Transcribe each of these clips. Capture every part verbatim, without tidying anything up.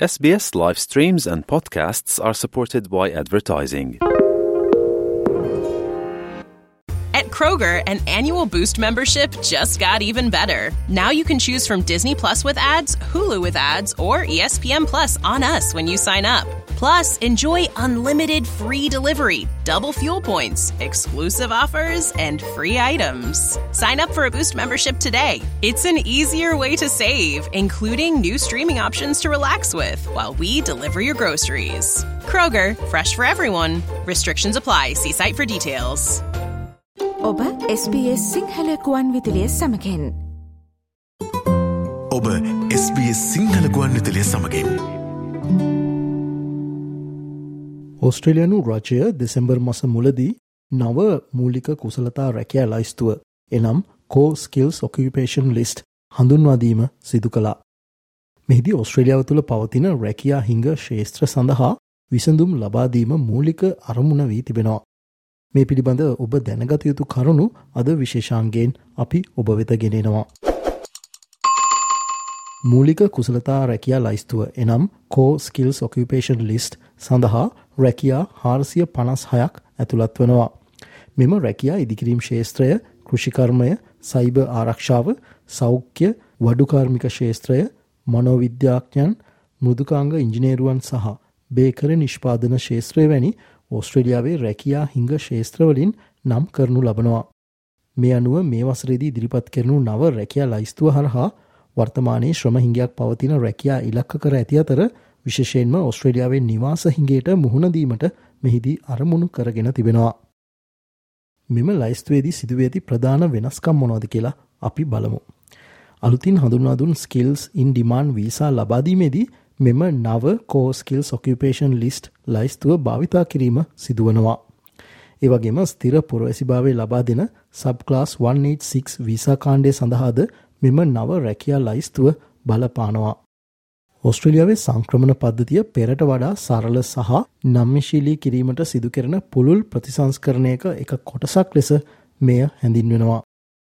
S B S live streams and podcasts are supported by advertising. At Kroger, an annual Boost membership just got even better. Now you can choose from Disney Plus with ads, Hulu with ads, or E S P N Plus on us when you sign up. Plus, enjoy unlimited free delivery, double fuel points, exclusive offers, and free items. Sign up for a Boost membership today. It's an easier way to save, including new streaming options to relax with while we deliver your groceries. Kroger, fresh for everyone. Restrictions apply. See site for details. ඔබ S B S Sinhala ගුවන් විදුලිය සමගින්. ඔබ S B S Sinhala ගුවන් විදුලිය සමගින්. ඕස්ට්‍රේලියානු රජය දෙසැම්බර් මාස මුලදී නව මූලික කුසලතා රැකියා ලයිස්තුව එනම් Core Skills Occupation List හඳුන්වා දීම සිදු කළා. මෙහිදී ඕස්ට්‍රේලියාව තුළ පවතින රැකියා හිඟ ක්ෂේත්‍ර සඳහා විසඳුම් ලබා දීම මූලික අරමුණ වී තිබෙනවා. මේ පිළිබඳ ඔබ දැනගත යුතු කරුණු අද විශේෂාංගයෙන් අපි ඔබ වෙත ගෙනෙනවා. මූලික කුසලතා රැකියා ලයිස්තුව එනම් Core Skills Occupation List සඳහා රැකියා හාරසිය පනස් හයක් ඇතුළත් වනවා. මෙම රැකියා ඉදිකිරීම් ක්ෂේත්‍රය, කෘෂිකර්මය, සයිබර් ආරක්ෂාව, සෞඛ්‍ය, වඩුකාර්මික ක්ෂේත්‍රය, මනෝවිද්‍යාඥයන්, මෘදුකාංග ඉංජිනේරුවන් සහ බේකරි නිෂ්පාදන ක්ෂේත්‍රය වැනි ඕස්ට්‍රේලියාවේ රැකියා හිඟ ක්ෂේත්‍රවලින් නම් කරනු ලබනවා. මේ අනුව මේ වසරේදී ඉදිරිපත් කරනු නව රැකියා ලයිස්තුව හරහා වර්තමානයේ ශ්‍රම හිඟයක් පවතින රැකියා ඉලක්ක කර ඇති අතර විශේෂයෙන්ම ඕස්ට්‍රේලියාවේ නිවාස හිඟයට මුහුණ දීමට මෙහිදී අරමුණු කරගෙන තිබෙනවා. මෙම ලයිස්තුවේදී සිදුවී ඇති ප්‍රධාන වෙනස්කම් මොනවද කියලා අපි බලමු. අලුතින් හඳුන්වා දුන් Skills in Demand වීසා ලබා දීමේදී මෙම නව Core Skills Occupation List ලයිස්තුව භාවිතා කිරීම සිදුවනවා. ඒ වගේම ස්ථිර පුරවැසිභාවය ලබා දෙන Subclass එකસો අනූ වීසා කාණ්ඩය සඳහාද මෙම නව රැකියා ලයිස්තුව බලපානවා. ඕස්ට්‍රේලියාවේ සංක්‍රමණ පද්ධතිය පෙරට වඩා සරල සහ නම්‍යශීලී කිරීමට සිදු කරන පුළුල් ප්‍රතිසංස්කරණයක එක කොටසක් ලෙස මෙය හැඳින්වෙනවා.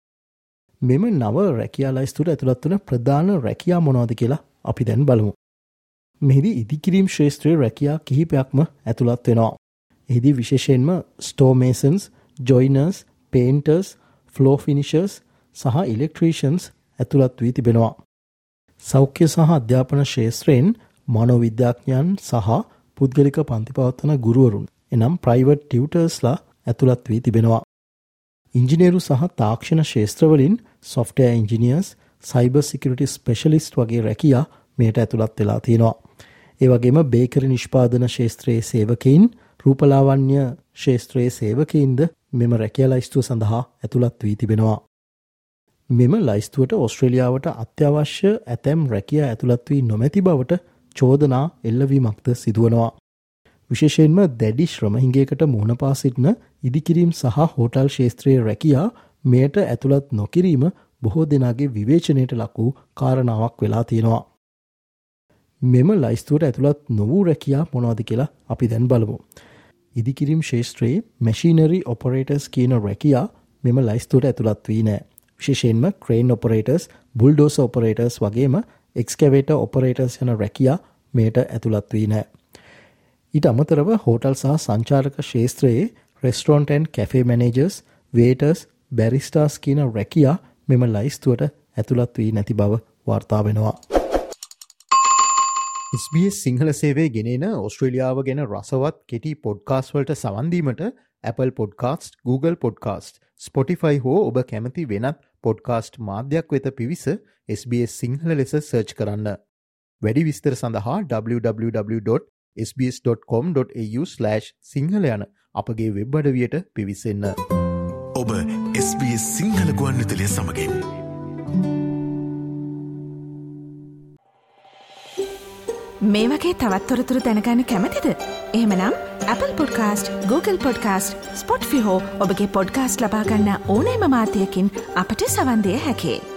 මෙම නව රැකියා ලයිස්තුවට ඇතුළත් වන ප්‍රධාන රැකියා මොනවද කියලා අපි දැන් බලමු. මෙහිදී ඉදිකිරීම් ක්ෂේත්‍රයේ රැකියා කිහිපයක්ම ඇතුළත් වෙනවා. එහිදී විශේෂයෙන්ම ස්ටෝ මේසන්ස්, ජොයිනර්ස්, පේන්ටර්ස්, ෆ්ලෝ ෆිනිෂර්ස් සහ ඉලෙක්ට්‍රීෂියන්ස් ඇතුළත් වී තිබෙනවා. සෞඛ්‍ය සහ අධ්‍යාපන ක්ෂේත්‍රයෙන් මනෝවිද්‍යාඥයන් සහ පුද්ගලික පන්ති පවත්වන ගුරුවරුන් එනම් ප්‍රයිවට් ටියුටර්ස්ලා ඇතුළත් වී තිබෙනවා. ඉංජිනේරු සහ තාක්ෂණ ක්ෂේත්‍රවලින් software engineers, cyber security specialist වගේ රැකියා මෙයට ඇතුළත් වෙලා තියෙනවා. ඒ වගේම බේකරි නිෂ්පාදන ක්ෂේත්‍රයේ සේවකයින්, රූපලාවන්‍ය ක්ෂේත්‍රයේ සේවකයින්ද මෙම රැකියා ලයිස්තුව සඳහා ඇතුළත් වී තිබෙනවා. මෙම ලයිස්තුවට ඕස්ට්‍රේලියාවට අත්‍යවශ්‍ය ඇතැම් රැකියා ඇතුළත් වී නොමැති බවට චෝදනා එල්ලවීමක්ද සිදුවනවා. විශේෂයෙන්ම දැඩි ශ්‍රම හිඟයකට මුහුණ පා සිටින ඉදිකිරීම් සහ හෝටල් ක්ෂේත්‍රයේ රැකියා මෙයට ඇතුළත් නොකිරීම බොහෝ දෙනාගේ විවේචනයට ලක් වූ කාරණාවක් වෙලා තියෙනවා. මෙම ලයිස්තුවට ඇතුළත් නොවූ රැකියා මොනවද කියලා අපි දැන් බලමු. ඉදිකිරීම් ක්ෂේත්‍රයේ මැෂිනරි ඔපරේටර්ස් කියන රැකියා මෙම ලයිස්තුවට ඇතුළත් වී නැහැ. විශේෂයෙන්ම ක්‍රේන් ඔපරේටර්ස්, බුල්ඩෝසර් ඔපරේටර්ස් වගේම එක්ස්කැවේටර් ඔපරේටර්ස් යන රැකියා මෙයට ඇතුළත් වී නැහැ. ඊට අමතරව හෝටල් සහ සංචාරක ක්ෂේත්‍රයේ restaurant and cafe managers, waiters, baristas කියන රැකියා මෙම ලයිස්තුවට ඇතුළත් වී නැති බව වාර්තා වෙනවා. S B S සිංහල සේවයේ ගෙනෙන ඕස්ට්‍රේලියාව ගැන රසවත් කෙටි පොඩ්කාස්ට් වලට සවන් දීමට Apple Podcast, Google Podcast, Spotify හෝ ඔබ කැමති වෙනත් පොඩ්කාස්ට් මාධ්‍යයක් වෙත පිවිස S B S සිංහල ලෙස සර්ච් කරන්න. වැඩි විස්තර සඳහා w w w dot s b s dot com dot a u slash Sinhala යන අපගේ වෙබ් අඩවියට පිවිසෙන්න. ඔබ S B S සිංහල ගුවන්විදුලිය සමගින්. මේ වගේ තවත් තොරතුරු දැනගන්න කැමතිද? එහෙමනම් Apple Podcast, Google Podcast, Spotify හෝ ඔබගේ පොඩ්කාස්ට් ලබා ගන්න ඕනෑම මාධ්‍යයකින් අපට සවන් දෙන්න හැකියි.